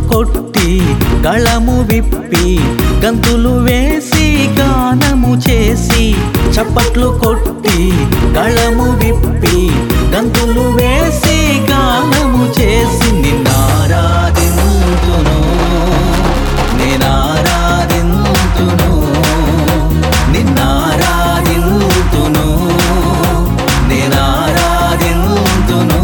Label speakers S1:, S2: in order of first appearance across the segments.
S1: కొట్టి గళము విప్పి గంతులు వేసి గానము చేసి చప్పట్లు కొట్టి గళము విప్పి గంతులు వేసి గానము చేసి నిన్నారాధింతును నేనారాధింతును నిన్నారాధింతును నేనారాధింతును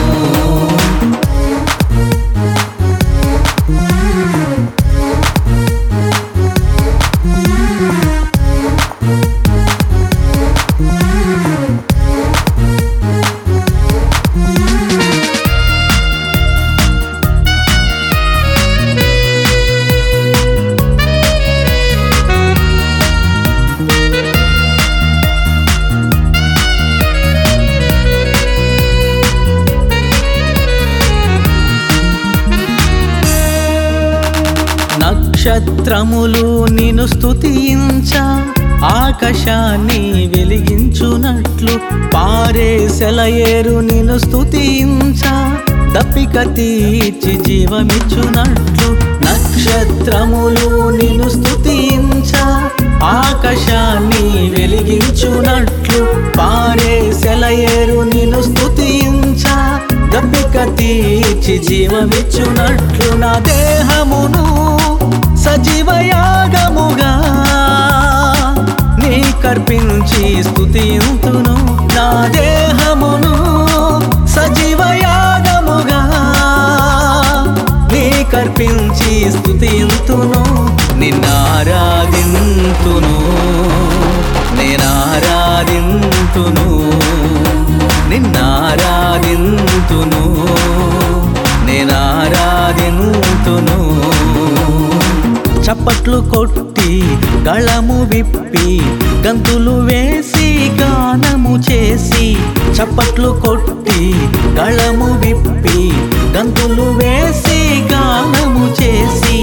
S1: నక్షత్రములు నిన్ను స్తుతించ ఆకాశాన్ని వెలిగించునట్లు పారే సెలయేరు నిన్ను స్తుతించ దప్పిక తీర్చి జీవమిచ్చునట్లు నక్షత్రములు నిన్ను స్తుతించ ఆకాశాన్ని వెలిగించునట్లు పారే సెలయేరు నిన్ను స్తుతించ దప్పిక తీర్చి జీవమిచ్చునట్లు నా దేహమును సజీవయాగముగా నీకర్పించి స్తుతింతును నా దేహమును సజీవయాగముగా నీకర్పించి స్తుతింతును నిన్నారాధింతును నేనారాధింతును నిన్నారాధింతును నేనారాధింతును చప్పట్లు కొట్టి గళము విప్పి గంతులు వేసి గానము చేసి చప్పట్లు కొట్టి గళము విప్పి గంతులు వేసి గానము చేసి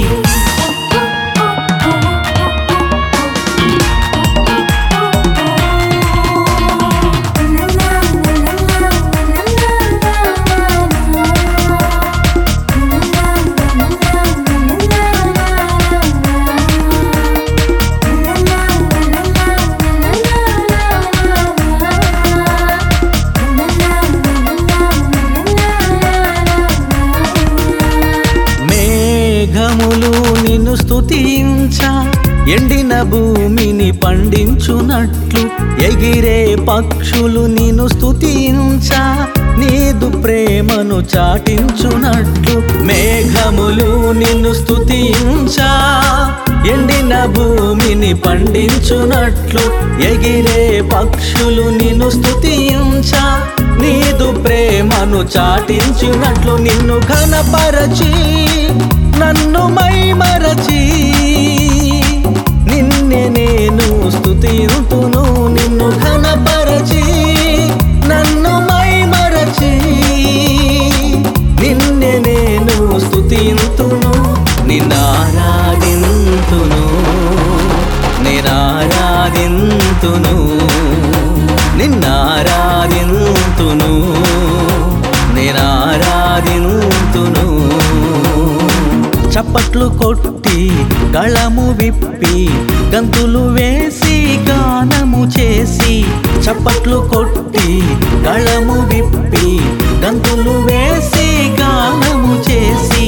S1: మేఘములు నిన్ను స్తుతించ ఎండిన భూమిని పండించునట్లు ఎగిరే పక్షులు నిన్ను స్తుతించ నీదు ప్రేమను చాటించునట్లు మేఘములు నిన్ను స్తుతించ ఎండిన భూమిని పండించునట్లు ఎగిరే పక్షులు నిన్ను స్తుతించ నీదు ప్రేమను చాటించునట్లు నిన్ను ఘనపరచి నన్ను మైమరచి నిన్నే నేను స్తుతింతును నిన్ను ఘనపరచి నన్ను మైమరచి నిన్నే నేను స్తుతింతును నిన్నారాధింతును నేనారాధింతును నిన్నారాధింతును నేనారాధింతును చప్పట్లు కొట్టి గళము విప్పి గంతులు వేసి గానము చేసి చప్పట్లు కొట్టి గళము విప్పి గంతులు వేసి గానము చేసి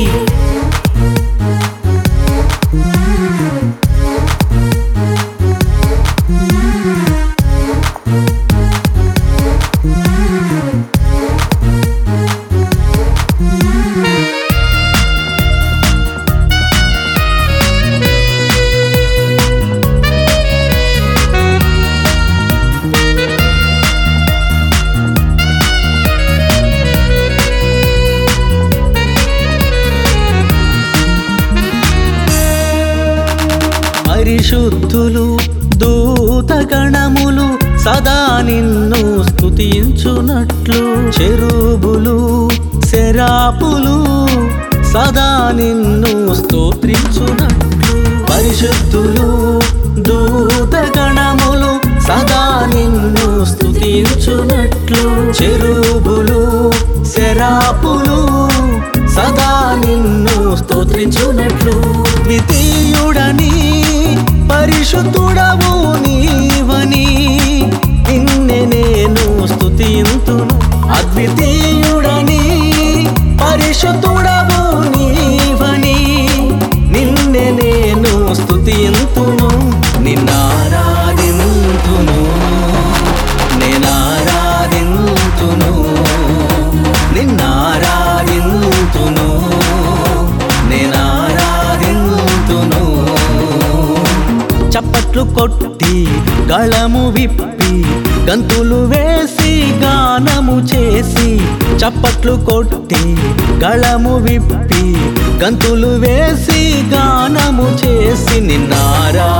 S1: పరిశుద్ధులు దూతగణములు సదా నిన్ను స్తుతించునట్లు చెరుబులు శరాపులు సదా నిన్ను స్తోత్రించునట్లు పరిశుద్ధులు దూతగణములు సదా నిన్ను స్తుతించునట్లు చెరుబులు శరాపులు సదా నిన్ను స్తుతించునట్లు ద్వితీయుడని పరిశుద్ధుడవు నీవని నిన్నే నేను స్తుతింతును అద్వితీయుడని పరిశుద్ధుడవు నీవని నిన్నే నేను స్తుతింతును నిన్నారాధింతును నేనారాధింతును నిన్నారాధింతును నేనారాధింతును చప్పట్లు కొట్టి గళము విప్పి గంతులు వేసి గానము చేసి చప్పట్లు కొట్టి గళము విప్పి గంతులు వేసి గానము చేసి నిన్నారా